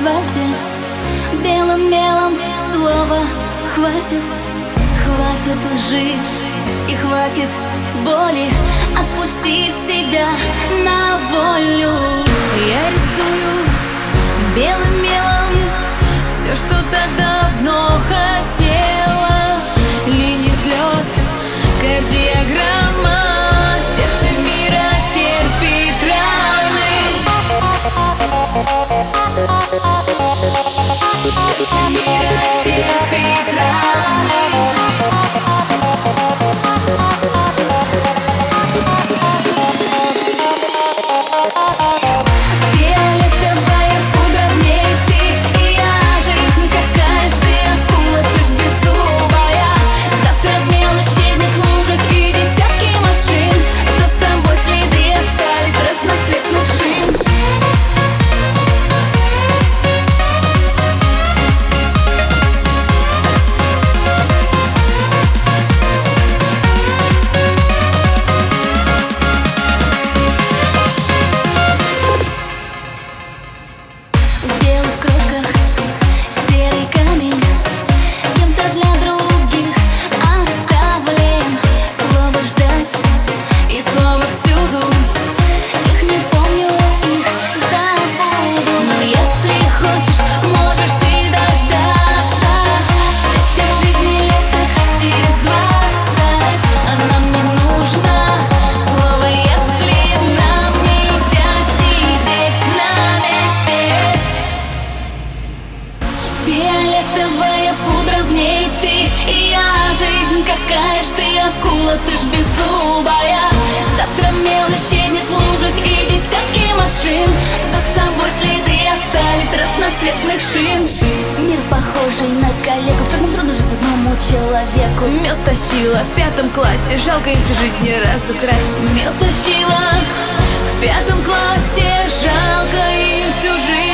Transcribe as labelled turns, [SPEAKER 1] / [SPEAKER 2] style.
[SPEAKER 1] асфальте, белым мелом слова хватит. Хватит лжи и хватит боли, отпусти себя на волю.
[SPEAKER 2] Я рисую белым мелом все, что так давно хотела. Линий взлет, кардиограмма, сердце мира терпит раны. Сердце мира терпит раны. Фиолетовая пудра в ней ты и я. Жизнь какая ж ты акула, ты ж беззубая. Завтра в мел исчезнет в лужах и десятки машин, за собой следы оставит разноцветных шин.
[SPEAKER 1] В белых крошках серый камень, кем-то для других оставлен. Слово ждать
[SPEAKER 2] И слово всюду,
[SPEAKER 1] их не помню, их забуду.
[SPEAKER 2] но если хочешь, можешь ты дождаться счастья в жизни лет через 20. А нам не нужно слово, если нам нельзя сидеть на месте. Фиолетовая пудра, в ней ты и я. Жизнь какая ж ты акула, ты ж беззубая. Завтра мел исчезнет в лужах и десятки машин, за собой следы оставит разноцветных шин.
[SPEAKER 1] Мир похожий на коллегу, в черном трудно жить одному человеку.
[SPEAKER 2] Мел стащила в 5 классе, жалко им всю жизнь не разукрасить. Мел стащила в 5 классе, жалко им всю жизнь